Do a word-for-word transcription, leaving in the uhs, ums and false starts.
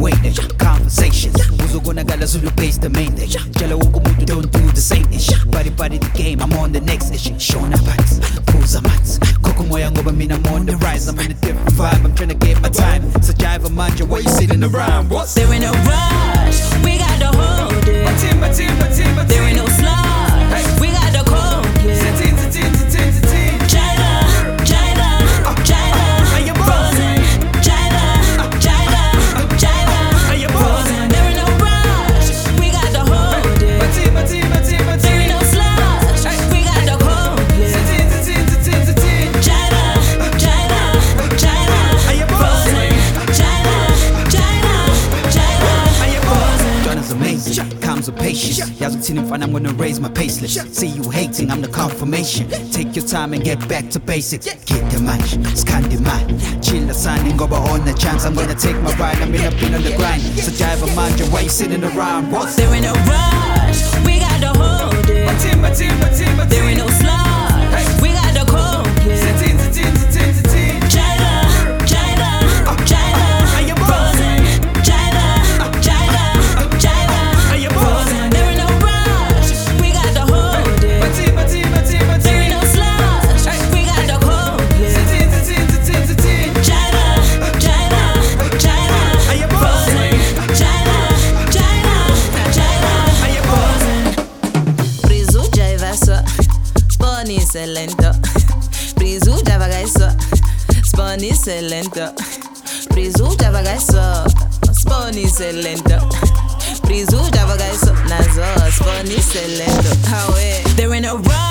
way there. Conversations, uzogonakala Zulu base the main day. Jala wonke umuntu don't do the same ish. Body body the game, I'm on the next ish. Shona bats, pulls a mats. Koko moya ngoba mina I'm on the rise. I'm in a different vibe, I'm trying to get my time. So jive a manja, why you sitting around? What's there ain't no rush, we got to hold it. My team, my team, my team, my team. There ain't no slush, we got to cold it. Satin, satin, satin, satin. China, China, China, frozen. China, China, China, frozen. There ain't no rush, we got to hold it. My team, my team, my team, my team. There ain't no slush, we got to cold it. Satin, satin, satin, satin. China, China, China, frozen. China, China, China, frozen. China's amazing, comes with patience. Y'all tuning fine, I'm gonna raise my pace. Let's see you hating, I'm the confirmation. Take your time and get back to basics. Get the match, scan the man. Chill the sun and go on the chance. I'm gonna take my ride, I'm in up in on the grind. So jive a manja, why you sitting around? What's there ain't no rush, we got to hold it. my team, my team, my team, my team. There ain't no slush, we got to cold it. Satin, satin, satin, satin. China, China, China, frozen. China, China, China, frozen. There ain't no rush, we got to hold it. My team, my team, my team, my There team. ain't no slush, we got to cold it. Satin, satin, satin, satin. China, China, China, frozen. China, China, China, frozen. Prizu jaiva so, sponi se lento. Prizu java gaiso, sponi se lento. Prizu java gaiso, sponi se lento. Prizu java gaiso, nazo, sponi se lento. How it? There ain't no rush.